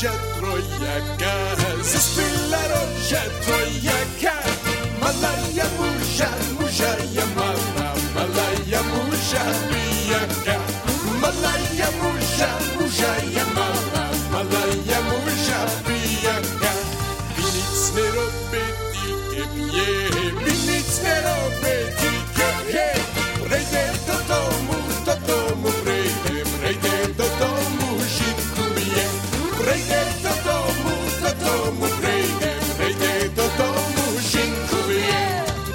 rože trojaka, zaspila rože trojaka. Malaja muža, muža je mala, malaja muža pijaka. Malaja muža, muža je mala, malaja muža pijaka. Vi nic ne robe tike pije, vi nic ne robe tike pije. Prejde do domu, prejde do domu žikuje. Prejde do domu, prejde do domu žikuje.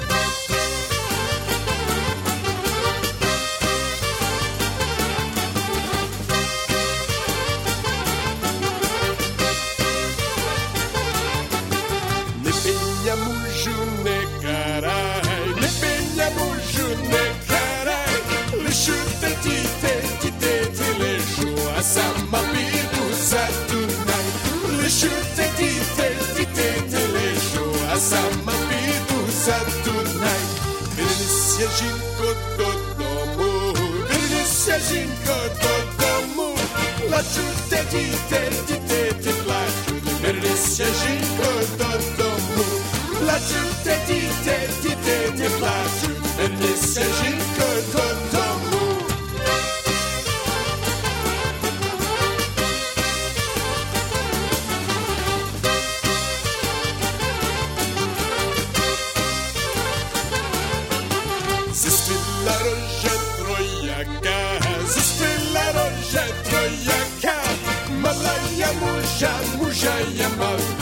Ne penja mužu ne karaj, ne penja mužu ne karaj. Ležu te ležu, a sama pidu za tunaj. Ležu te ležu, a sama pidu za tunaj. Vrni se Žinko do domu, vrni se Žinko do domu. Plaču te dite plaču, vrni se Žinko do domu. Plaču te dite plaču, vrni se Žinko do domu. Zaspila rože trojaka, zaspila rože trojaka. Malaja muža, muža je mala.